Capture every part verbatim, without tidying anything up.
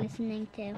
listening to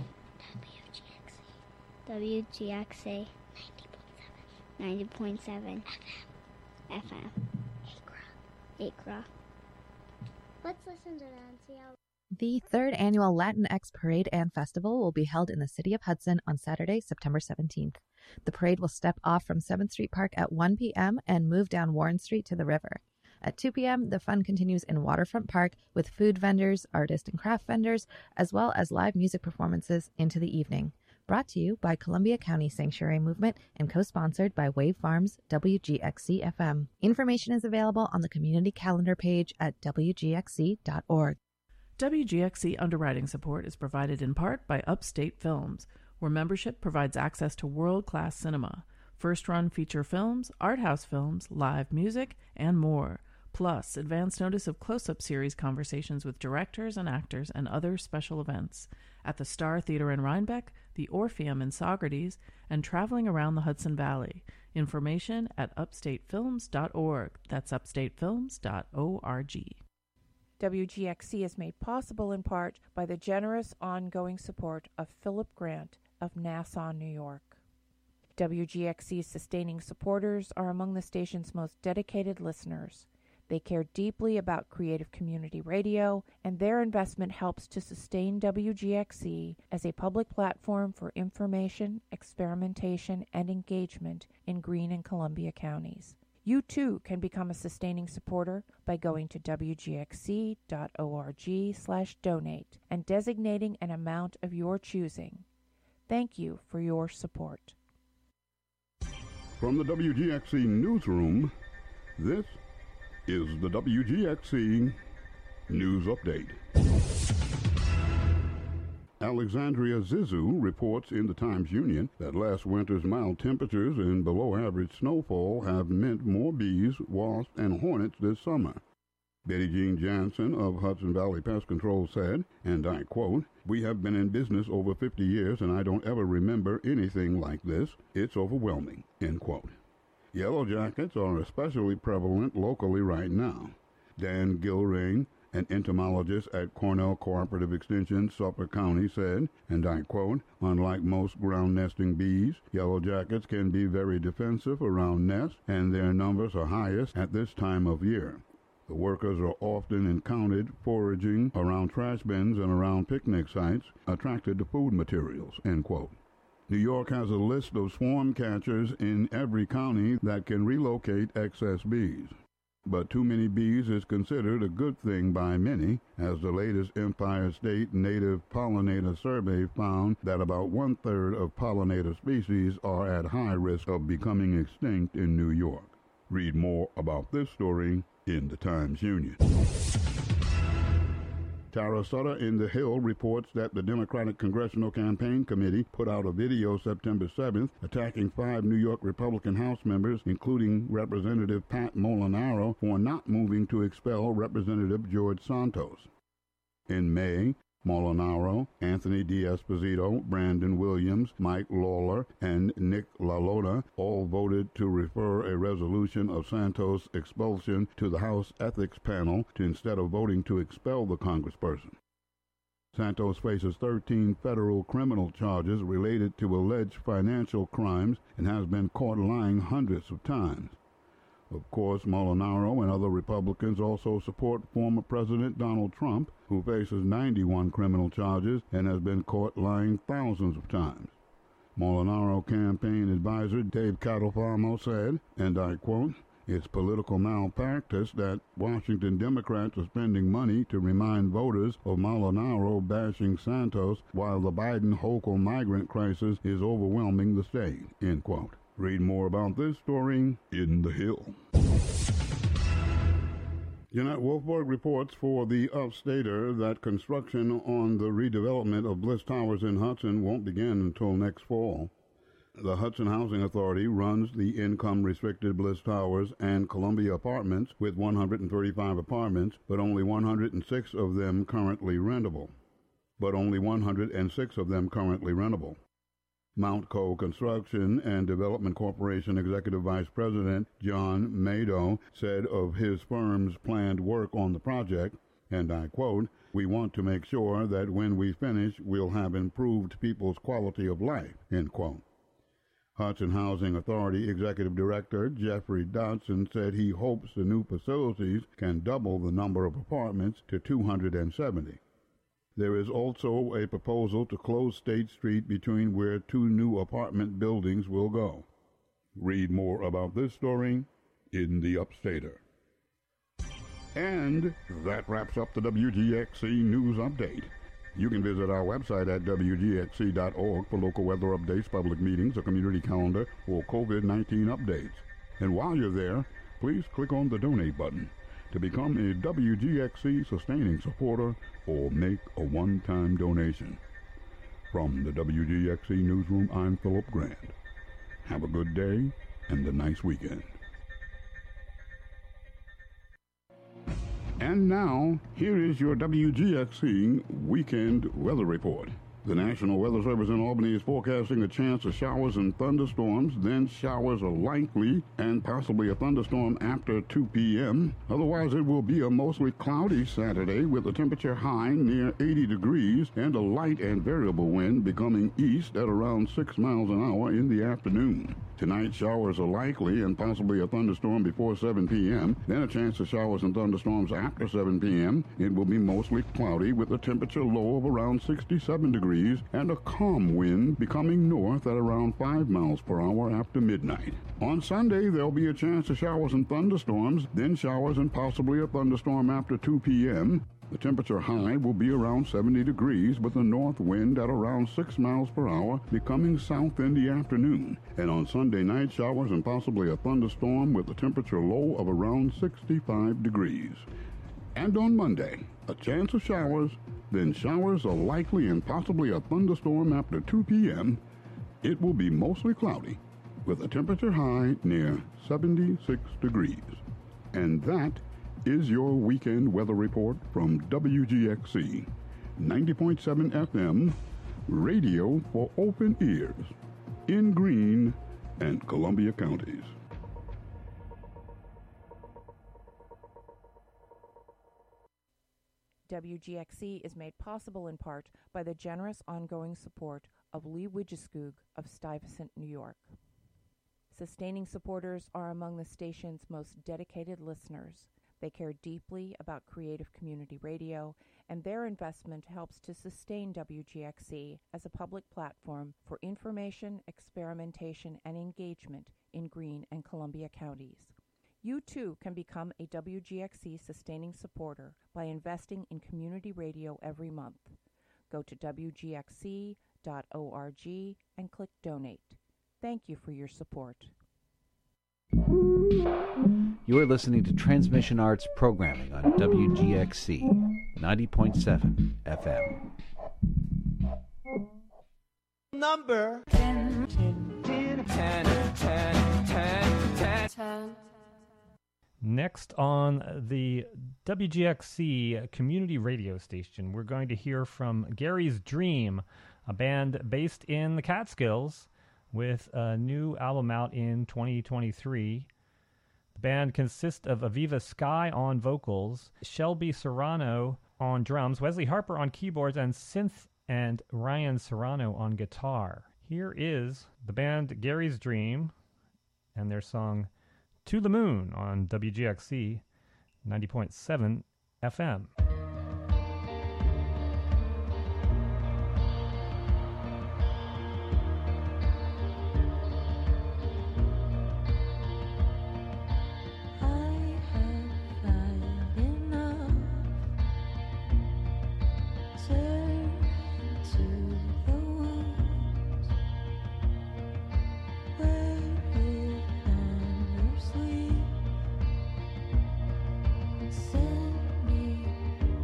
W G X C ninety point seven F M. Acra. Let's listen to that and see how. The third annual Latinx Parade and Festival will be held in the city of Hudson on Saturday, September seventeenth. The parade will step off from seventh Street Park at one p.m. and move down Warren Street to the river. At two p.m., the fun continues in Waterfront Park with food vendors, artist and craft vendors, as well as live music performances into the evening. Brought to you by Columbia County Sanctuary Movement and co-sponsored by Wave Farms W G X C F M. Information is available on the community calendar page at w g x c dot org. W G X C underwriting support is provided in part by Upstate Films, where membership provides access to world-class cinema, first-run feature films, art house films, live music, and more. Plus, advance notice of close-up series conversations with directors and actors and other special events at the Star Theater in Rhinebeck, the Orpheum in Saugerties, and traveling around the Hudson Valley. Information at upstate films dot org. That's upstate films dot org. W G X C is made possible in part by the generous ongoing support of Philip Grant of Nassau, New York. W G X C's sustaining supporters are among the station's most dedicated listeners. They care deeply about creative community radio, and their investment helps to sustain W G X C as a public platform for information, experimentation, and engagement in Greene and Columbia counties. You too can become a sustaining supporter by going to w g x c dot org slash donate and designating an amount of your choosing. Thank you for your support. From the W G X C newsroom, this is the W G X C News Update. Alexandria Zissou reports in the Times-Union that last winter's mild temperatures and below-average snowfall have meant more bees, wasps, and hornets this summer. Betty Jean Jansen of Hudson Valley Pest Control said, and I quote, "We have been in business over fifty years, and I don't ever remember anything like this. It's overwhelming," end quote. Yellow jackets are especially prevalent locally right now. Dan Gilrain, an entomologist at Cornell Cooperative Extension, Suffolk County, said, and I quote, "Unlike most ground nesting bees, yellow jackets can be very defensive around nests, and their numbers are highest at this time of year. The workers are often encountered foraging around trash bins and around picnic sites, attracted to food materials," end quote. New York has a list of swarm catchers in every county that can relocate excess bees. But too many bees is considered a good thing by many, as the latest Empire State Native Pollinator Survey found that about one-third of pollinator species are at high risk of becoming extinct in New York. Read more about this story in the Times-Union. Tara Sutter in The Hill reports that the Democratic Congressional Campaign Committee put out a video September seventh attacking five New York Republican House members, including Representative Pat Molinaro, for not moving to expel Representative George Santos. In May, Molinaro, Anthony D'Esposito, Brandon Williams, Mike Lawler, and Nick LaLota all voted to refer a resolution of Santos' expulsion to the House Ethics Panel to instead of voting to expel the congressperson. Santos faces thirteen federal criminal charges related to alleged financial crimes and has been caught lying hundreds of times. Of course, Molinaro and other Republicans also support former President Donald Trump, who faces ninety-one criminal charges and has been caught lying thousands of times. Molinaro campaign advisor Dave Catalfamo said, and I quote, "It's political malpractice that Washington Democrats are spending money to remind voters of Molinaro bashing Santos while the Biden-Hochul migrant crisis is overwhelming the state," end quote. Read more about this story in The Hill. Jeanette Wolfberg reports for The Upstater that construction on the redevelopment of Bliss Towers in Hudson won't begin until next fall. The Hudson Housing Authority runs the income-restricted Bliss Towers and Columbia Apartments with one hundred thirty-five apartments, but only one hundred six of them currently rentable. But only one hundred six of them currently rentable. Mount Co. Construction and Development Corporation Executive Vice President John Mado said of his firm's planned work on the project, and I quote, We want to make sure that when we finish, we'll have improved people's quality of life, end quote. Hudson Housing Authority Executive Director Jeffrey Dodson said he hopes the new facilities can double the number of apartments to two hundred seventy. There is also a proposal to close State Street between where two new apartment buildings will go. Read more about this story in the Upstater. And that wraps up the W G X C News Update. You can visit our website at W G X C dot org for local weather updates, public meetings, a community calendar, or COVID nineteen updates. And while you're there, please click on the donate button to become a W G X C sustaining supporter or make a one-time donation. From the W G X C Newsroom, I'm Philip Grant. Have a good day and a nice weekend. And now, here is your W G X C Weekend Weather Report. The National Weather Service in Albany is forecasting a chance of showers and thunderstorms, then showers are likely and possibly a thunderstorm after two p.m. Otherwise, it will be a mostly cloudy Saturday with a temperature high near eighty degrees and a light and variable wind becoming east at around six miles an hour in the afternoon. Tonight, showers are likely and possibly a thunderstorm before seven p.m., then a chance of showers and thunderstorms after seven p.m. It will be mostly cloudy with a temperature low of around sixty-seven degrees and a calm wind becoming north at around five miles per hour after midnight. On Sunday, there'll be a chance of showers and thunderstorms, then showers and possibly a thunderstorm after two p.m. The temperature high will be around seventy degrees with a north wind at around six miles per hour becoming south in the afternoon. And on Sunday night, showers and possibly a thunderstorm with a temperature low of around sixty-five degrees. And on Monday, a chance of showers, then showers are likely and possibly a thunderstorm after two p.m. It will be mostly cloudy with a temperature high near seventy-six degrees. And that is your weekend weather report from W G X C, ninety point seven F M, radio for open ears, in Greene and Columbia counties. W G X C is made possible in part by the generous ongoing support of Lee Wijescoog of Stuyvesant, New York. Sustaining supporters are among the station's most dedicated listeners. They care deeply about creative community radio, and their investment helps to sustain W G X C as a public platform for information, experimentation, and engagement in Greene and Columbia counties. You too can become a W G X C sustaining supporter by investing in community radio every month. Go to W G X C dot org and click Donate. Thank you for your support. You are listening to Transmission Arts programming on W G X C ninety point seven F M. Number ten, ten, ten, ten, ten, ten, ten. Next on the W G X C community radio station, we're going to hear from Gary's Dream, a band based in the Catskills with a new album out in twenty twenty-three. The band consists of Aviva Sky on vocals, Shelby Serrano on drums, Wesley Harper on keyboards and synth, and Ryan Serrano on guitar. Here is the band Gary's Dream and their song To the Moon on W G X C ninety point seven F M. Send me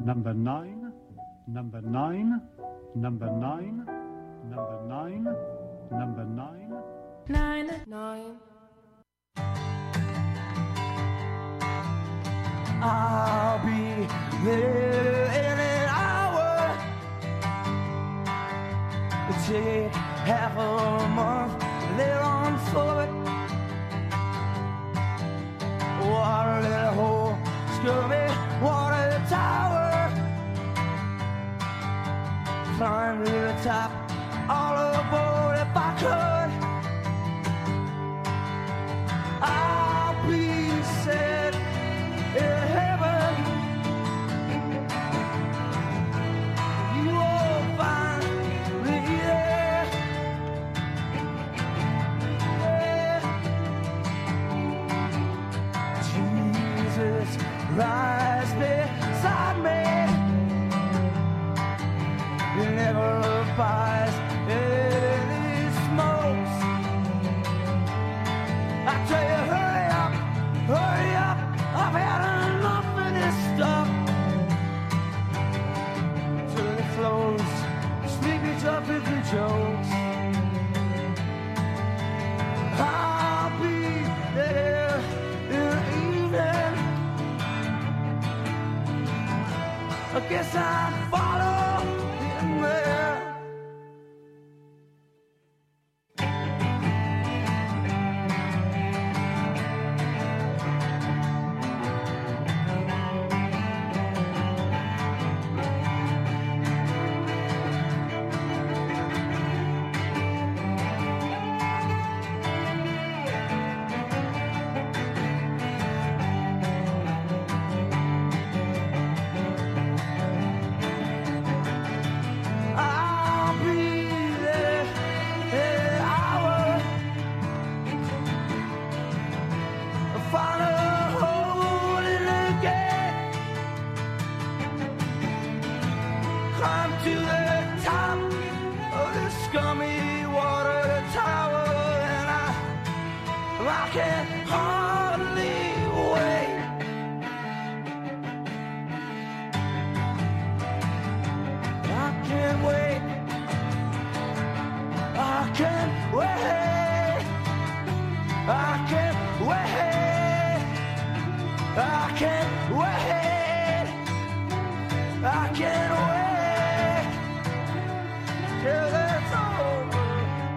Number nine, number nine, number nine, number nine, number nine. Nine, nine. I'll be there in an hour. Take half a month there on foot. Water little hole, scurvy water tower. Climb to the top, all aboard if I could. I'll be set in heaven. You will find me there. Yeah. Jesus, rise beside me. You never buys any smokes. I tell you, hurry up, hurry up. I've had enough of this stuff. Till it flows, sleepy tough with the jokes. I'll be there in the evening. I guess I'll follow in there. I'll be there in an hour. Find a hole in the gate. Climb to the top of the scummy water tower, and I, I can hardly wait. I can't wait. I can't wait. I can't wait. I can't wait. I can't wait till it's over.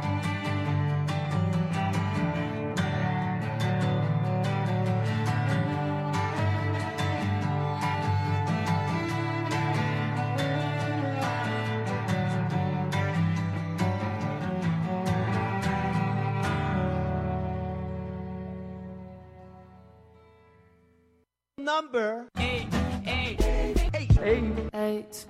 Number eight, eight, eight, eight, eight, eight.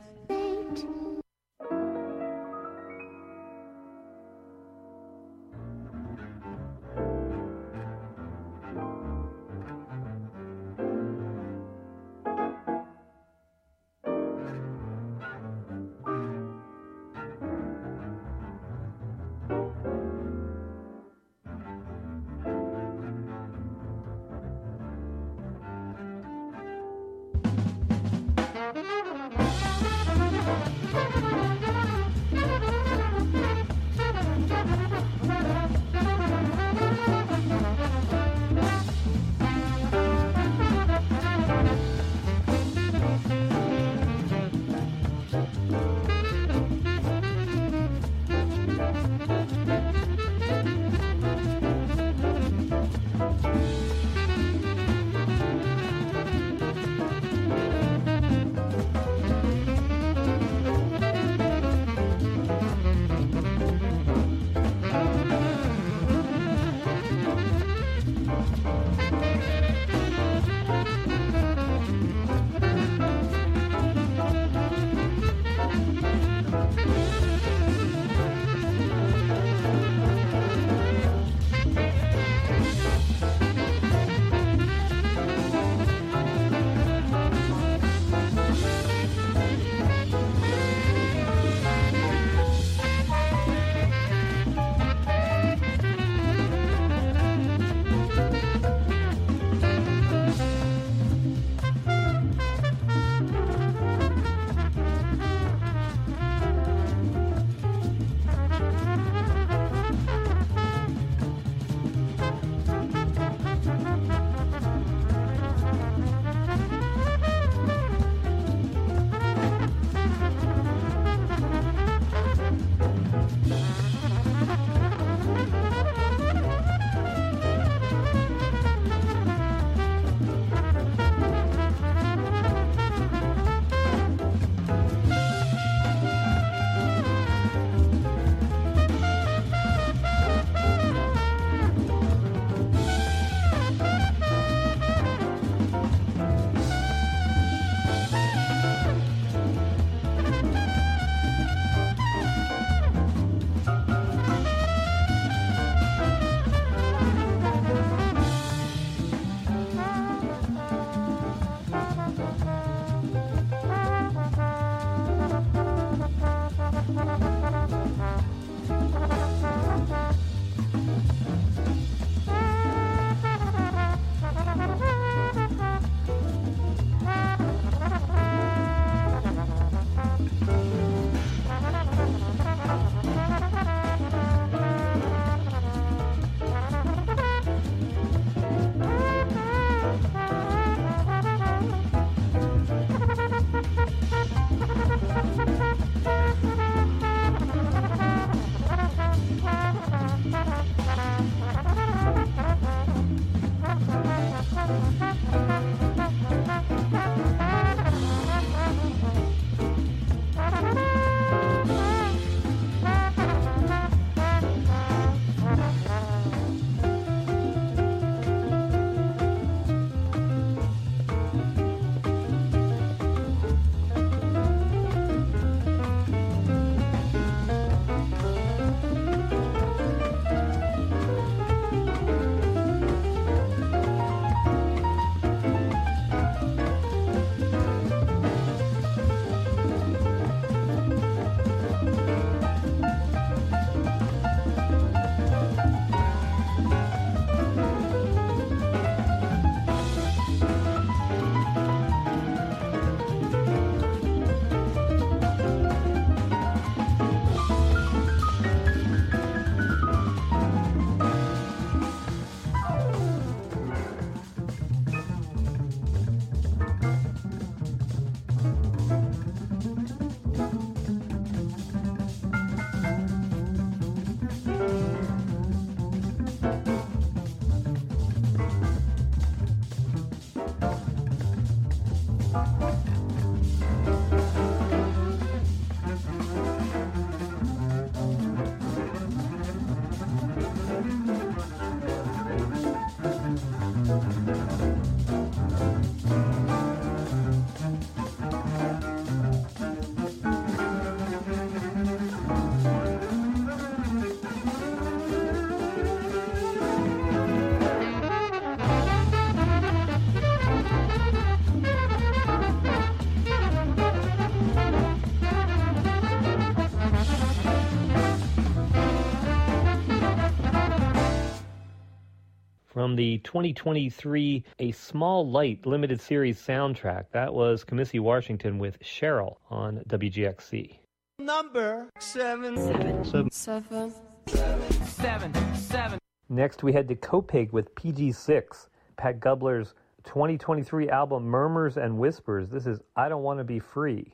from the twenty twenty-three A Small Light limited series soundtrack. That was Kamisi Washington with Cheryl on W G X C. Number seven. Seven. Seven. Seven. Seven. Seven. Next, we head to Copig with P G six, Pat Gubler's twenty twenty-three album Murmurs and Whispers. This is I Don't Want to Be Free.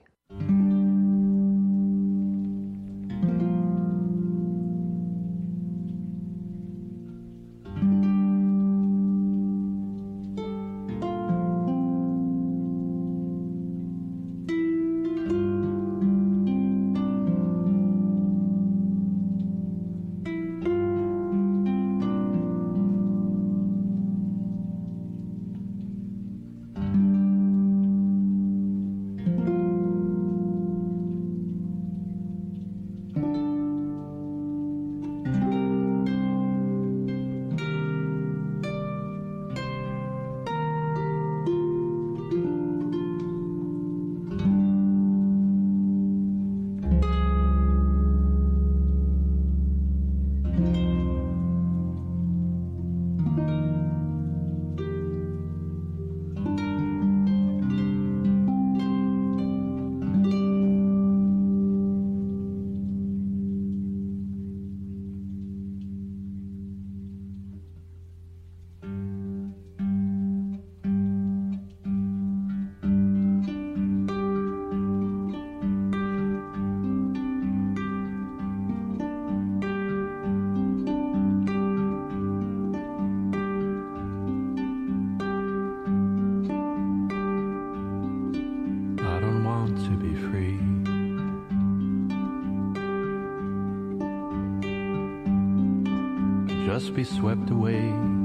Just be swept away.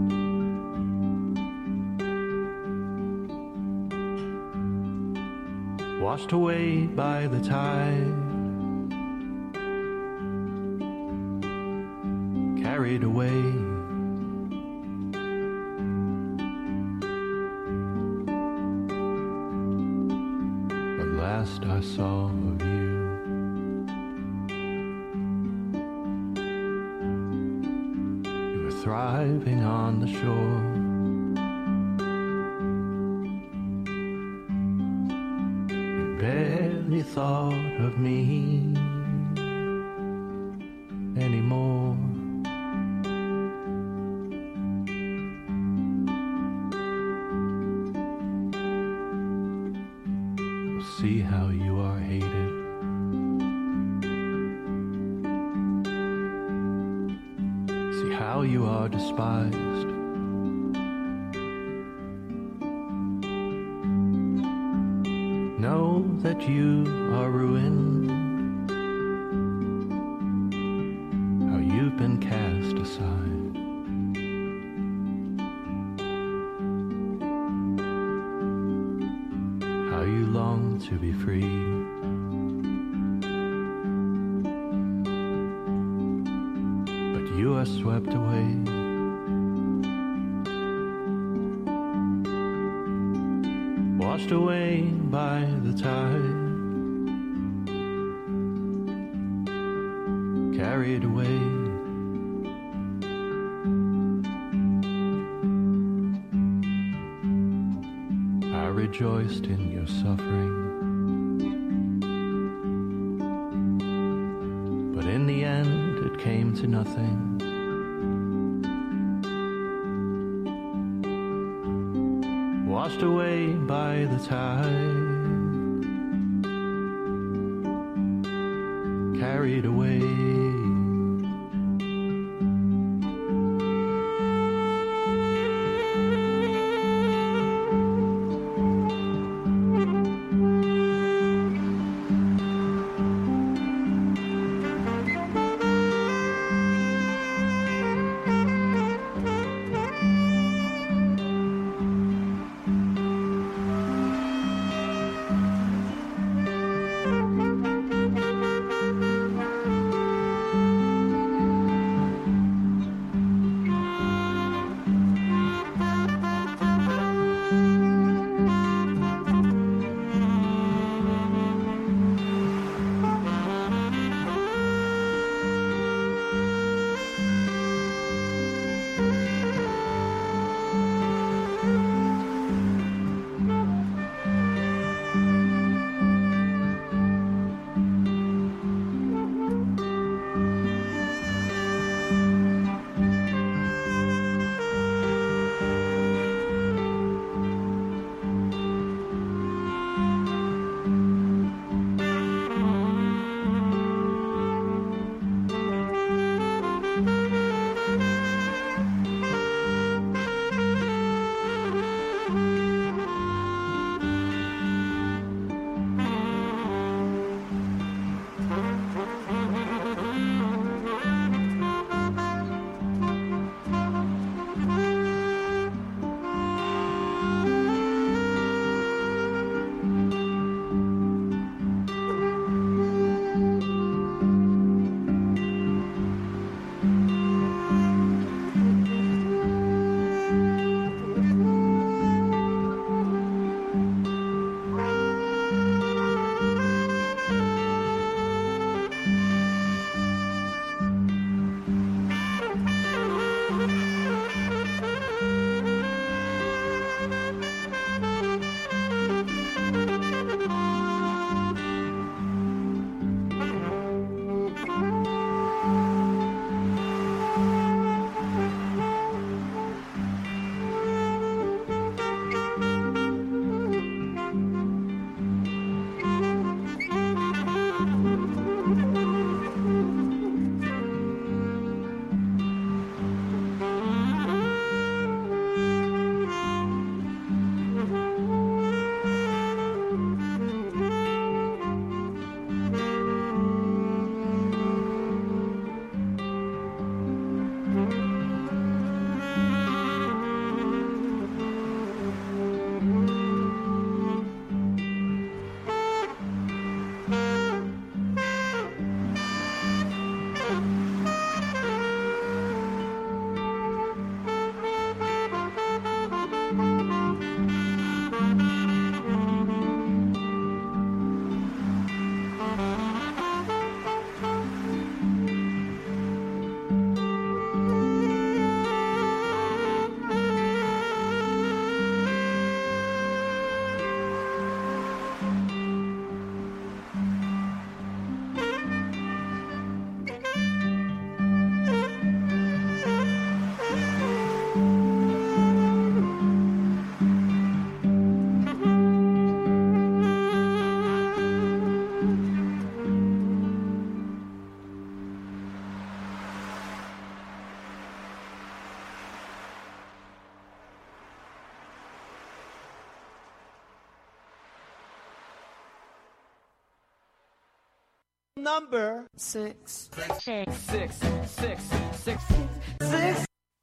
Washed away by the tide, carried away. The last I saw of you, thriving on the shore. You barely thought of me anymore. We'll see how you are hated. How you are despised. Know that you are ruined. How you've been cast aside. How you long to be free. You are swept away. Washed away by the tide, carried away. I rejoiced in your suffering, but in the end it came to nothing. Washed away by the tide, carried away. Number six. Six. Six. Six. Six. Six. Six.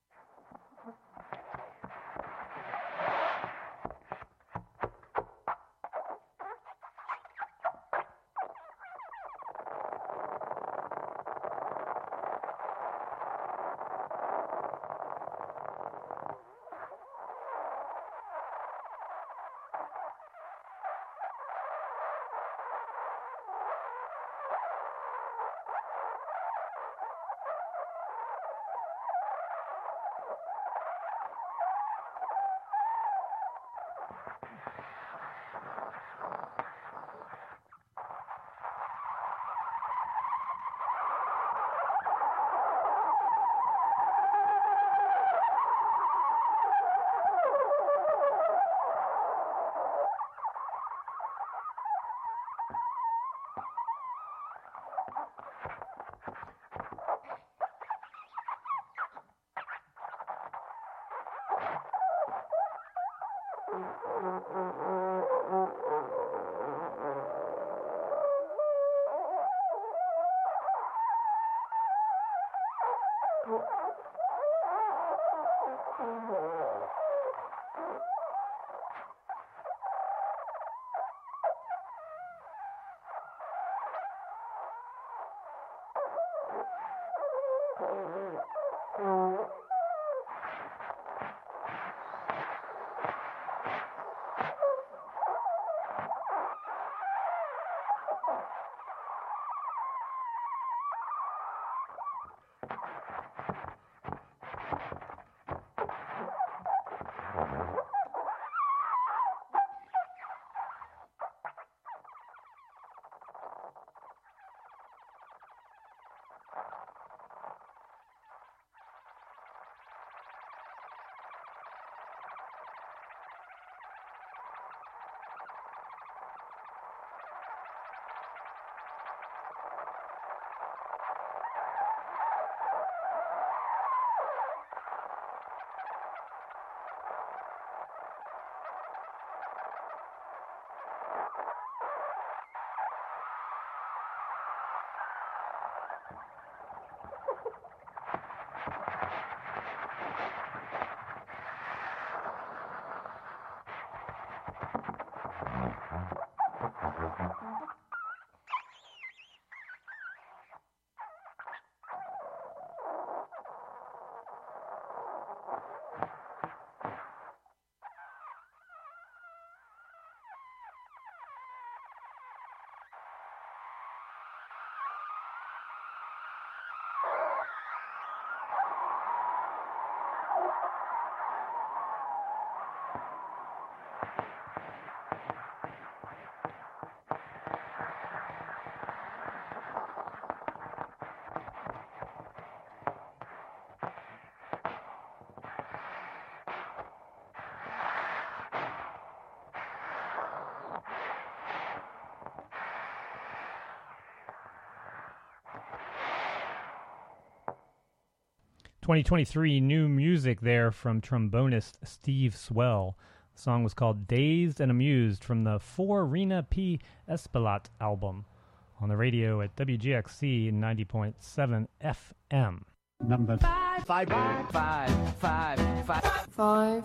twenty twenty-three new music there from trombonist Steve Swell. The song was called Dazed and Amused from the For Rena P. Espelat album on the radio at W G X C ninety point seven F M. Number five, five, five, five, five, five, five.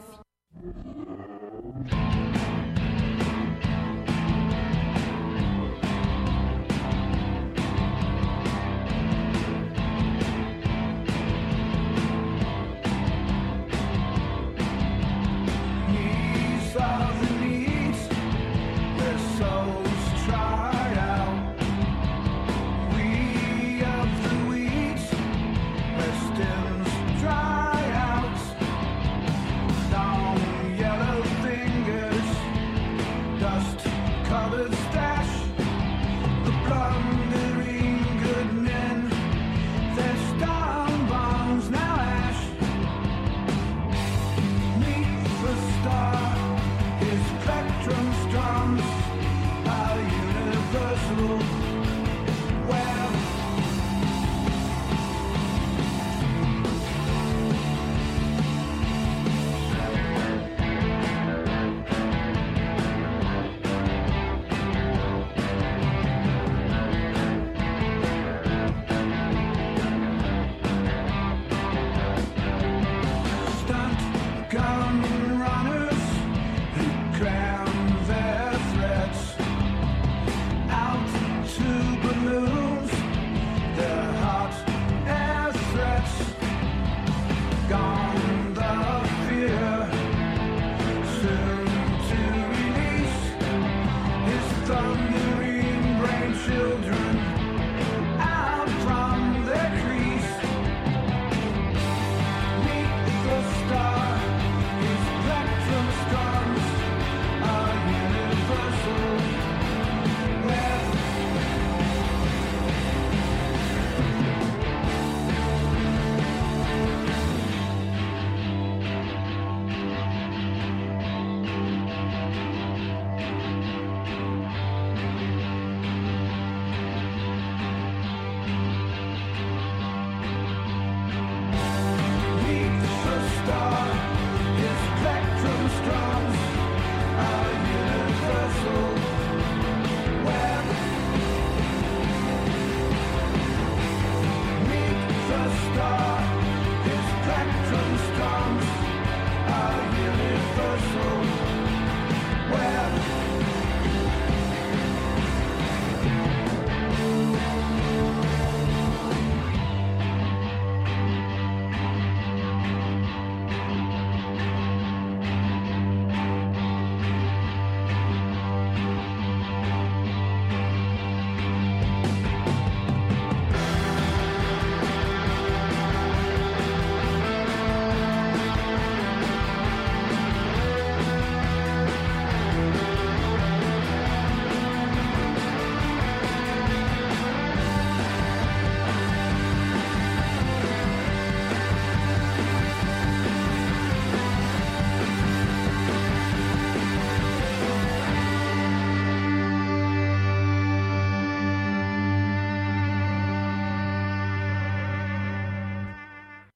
Dry out, long yellow fingers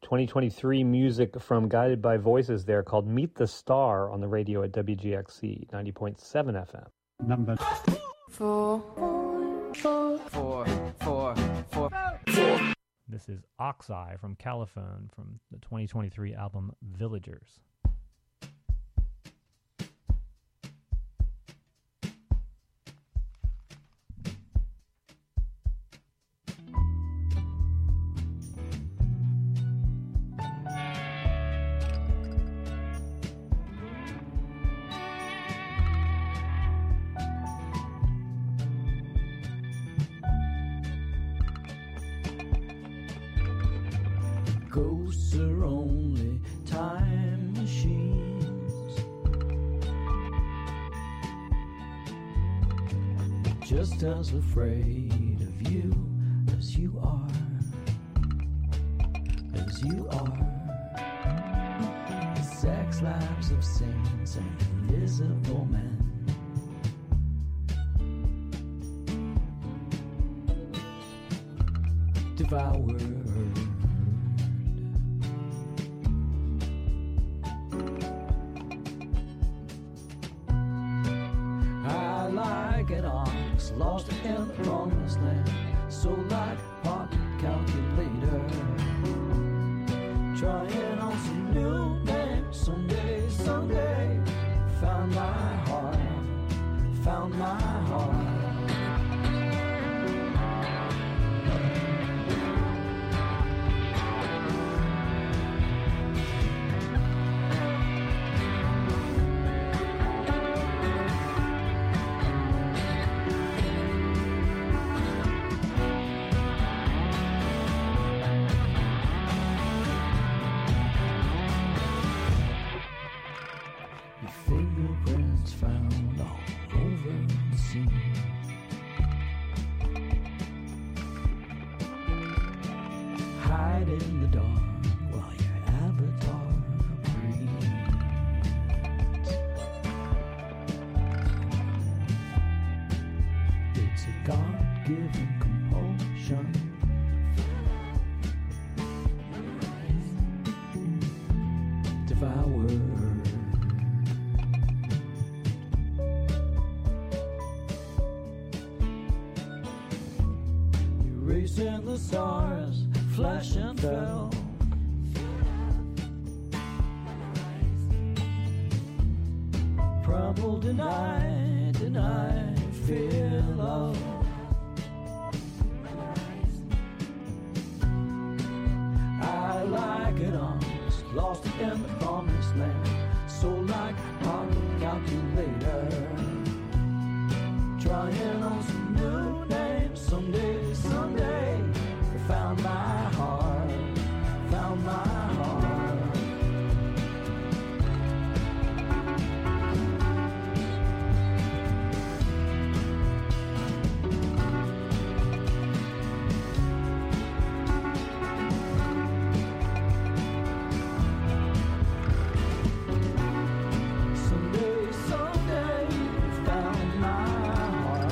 twenty twenty-three music from Guided by Voices there called Meet the Star on the radio at W G X C ninety point seven F M. Number four, four, four, four, four. This is Oxeye from Caliphone from the twenty twenty-three album Villagers. Ghosts are only time machines, just as afraid of you as you are, as you are. The sex lives of saints and invisible men. Devour. Lost in the promised land, so like a pocket calculator, trying on some new names. Someday, someday, found my heart, found my heart. Fingerprints found all over the scene. Hide in the dark while your avatar breathes. It's a God-given compulsion. Devour. In the stars, flash and fell. Primal deny, deny, fear love. I like it honest, lost in the promised land. So like a pocket calculator, trying on some new names. Someday, someday, found my heart, found my heart. Someday, someday, found my heart.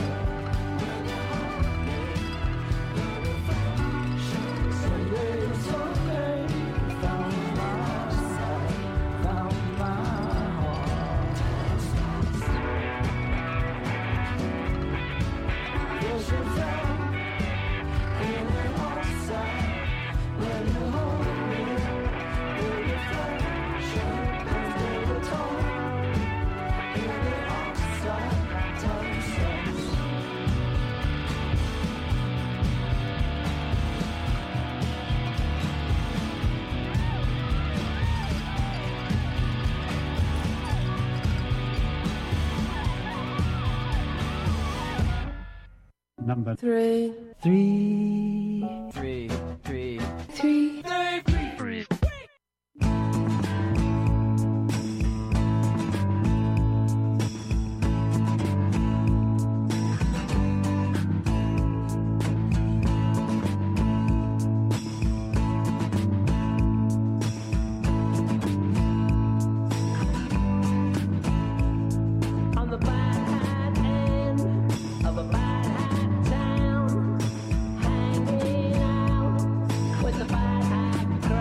Number three, three, three, three, three, three, three. With the bad hat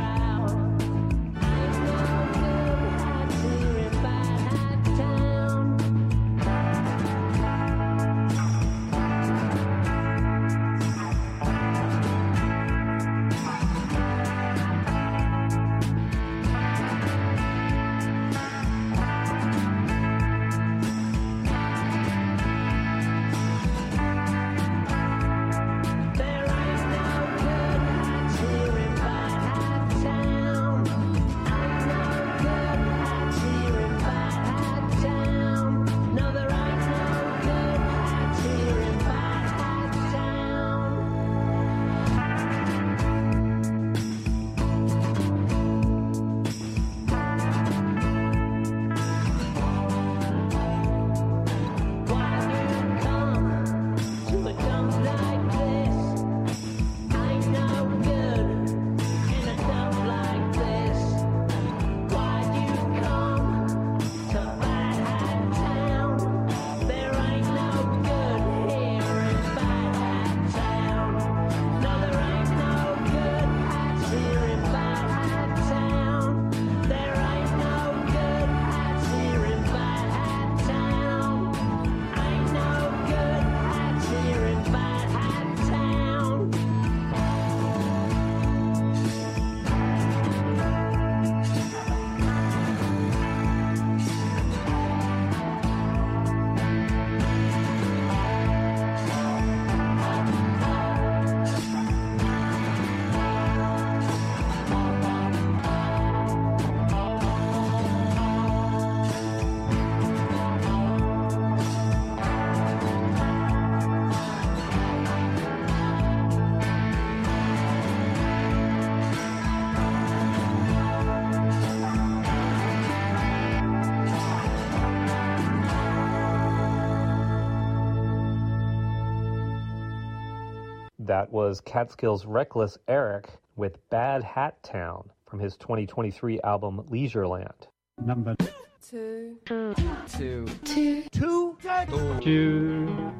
That was Catskills' Reckless Eric with Bad Hat Town from his twenty twenty-three album Leisureland. Number Two. Two. Two. Two. Two. Two.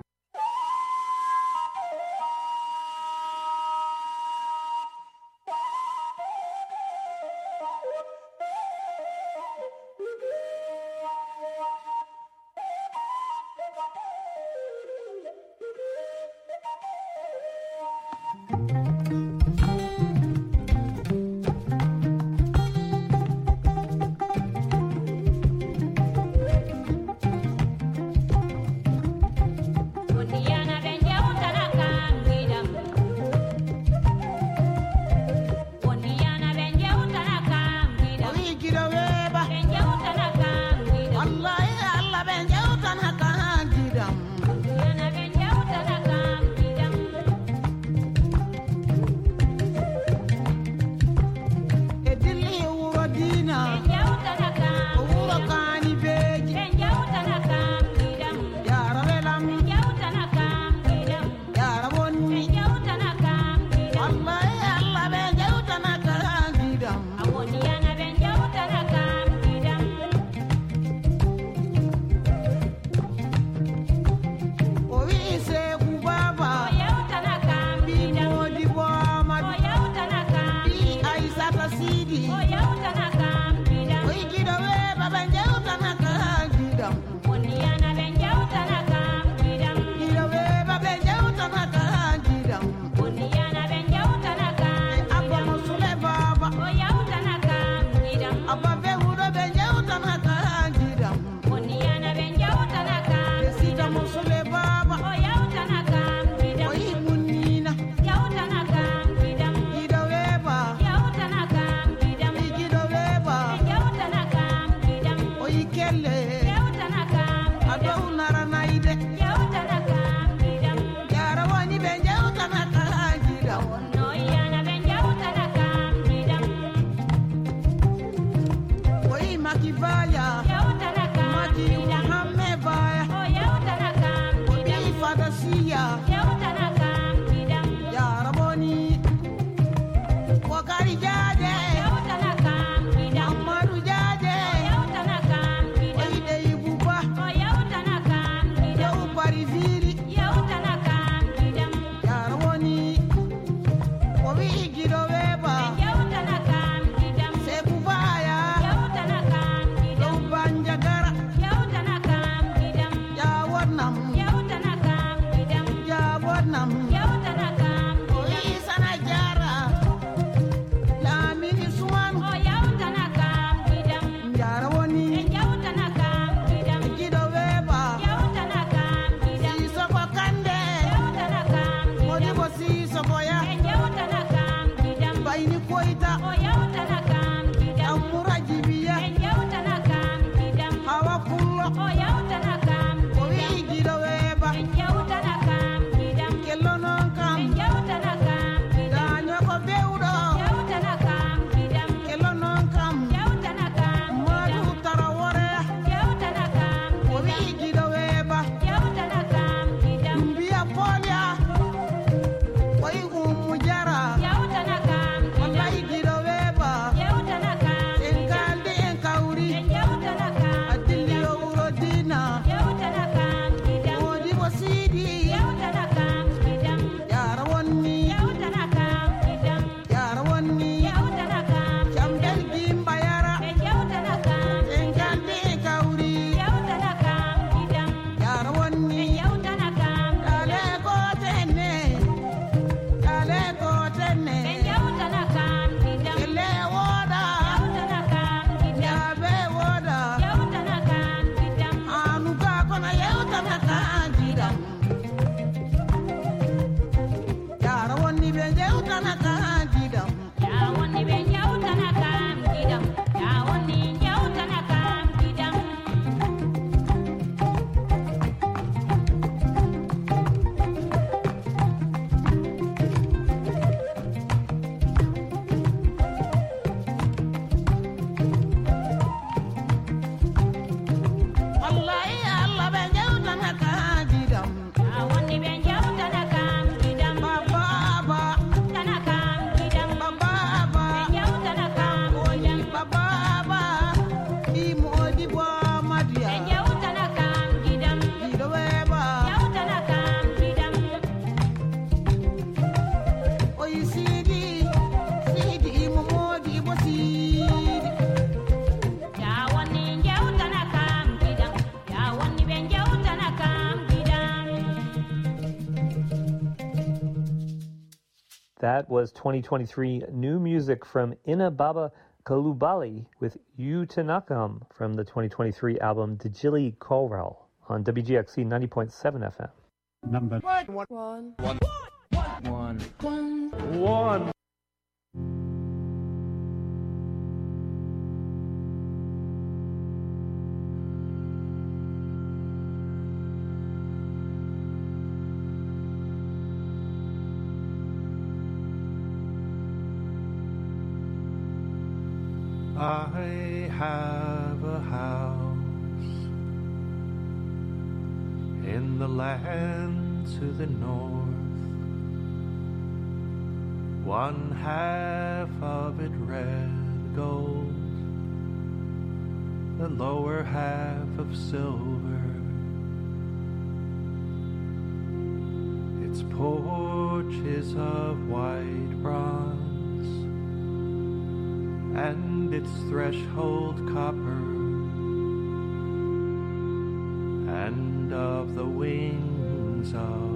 Baba That was twenty twenty-three new music from Inababa Kalubali with Utanakam from the twenty twenty-three album Djili Koral on W G X C ninety point seven F M. Number one, one, one, one, one, one, one. I have a house in the land to the north, one half of it red gold, the lower half of silver. Its porch is of white bronze, and its threshold copper, and of the wings of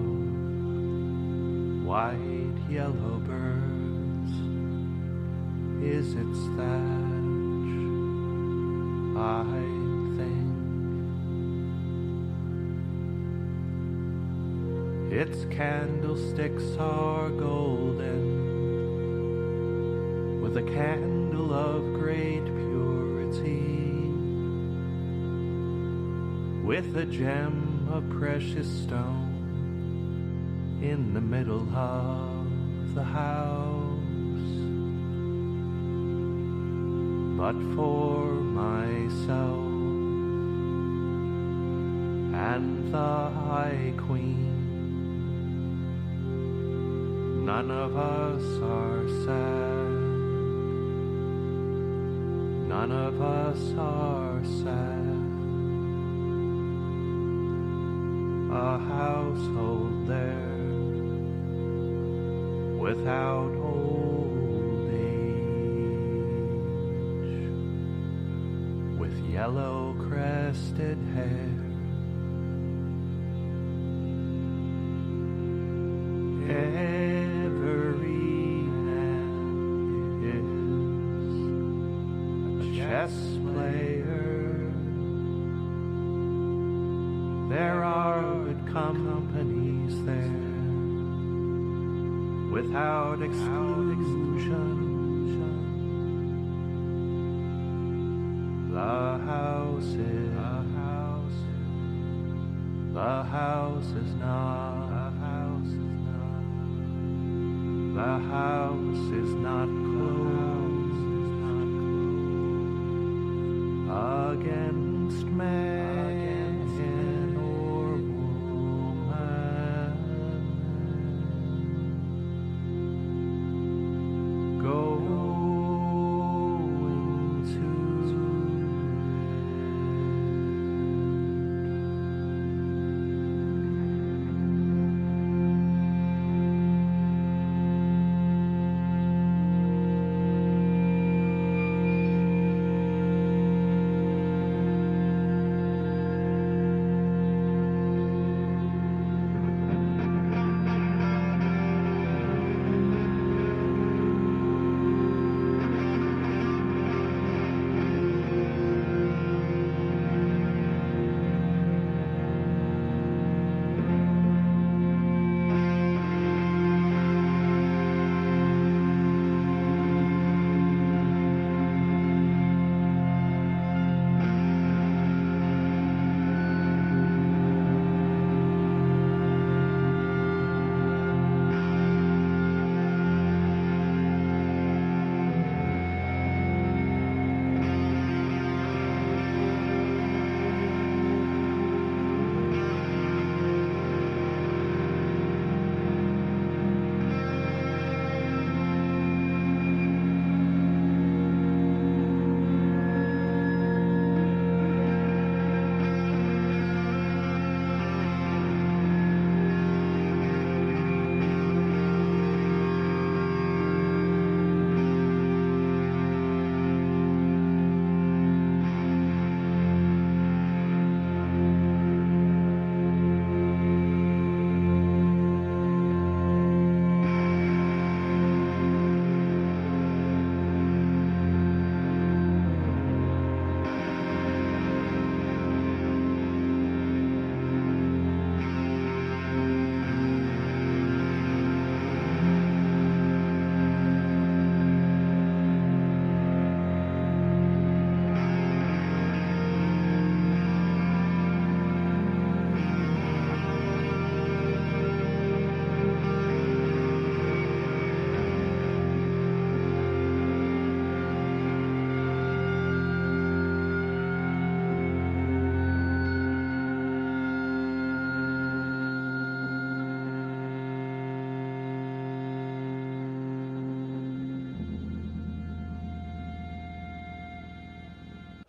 white yellow birds is its thatch, I think. Its candlesticks are golden, with a candle of great purity, with a gem of precious stone in the middle of the house. But for myself and the High Queen, none of us are sad. None of us are sad. A household there without old age, with yellow crested hair. Every man is a chess player. There are good companies there, without exclusion. The house is, the house is, the house is not, the house is not, the house is not closed against man or woman. Going to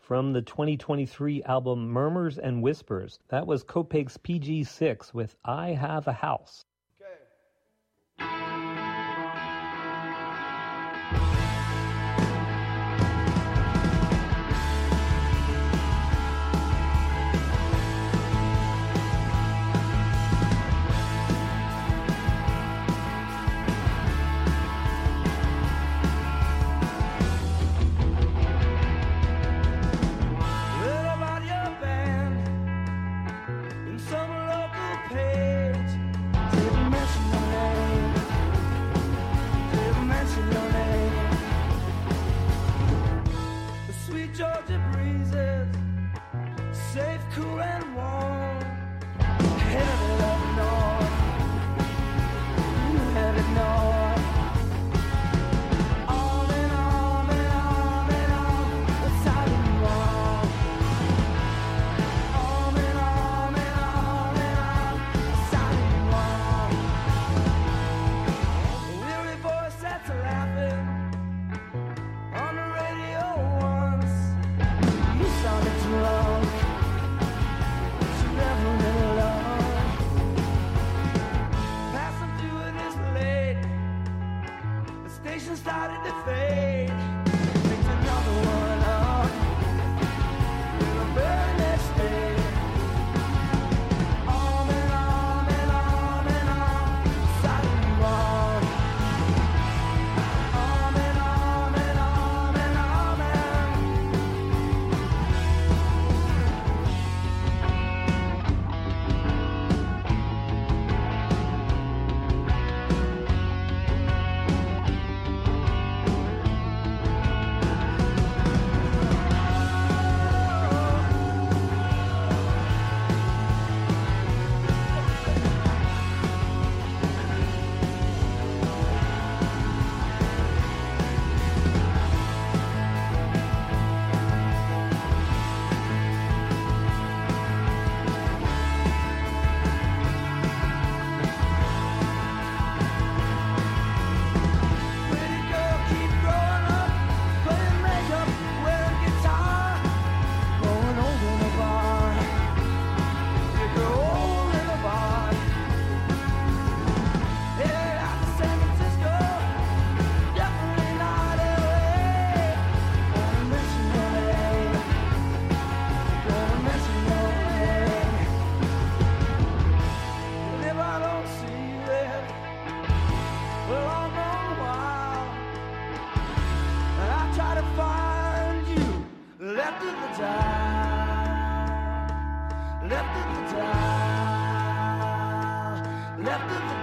from the twenty twenty-three album Murmurs and Whispers. That was Copake's P G six with I Have a House. Left in the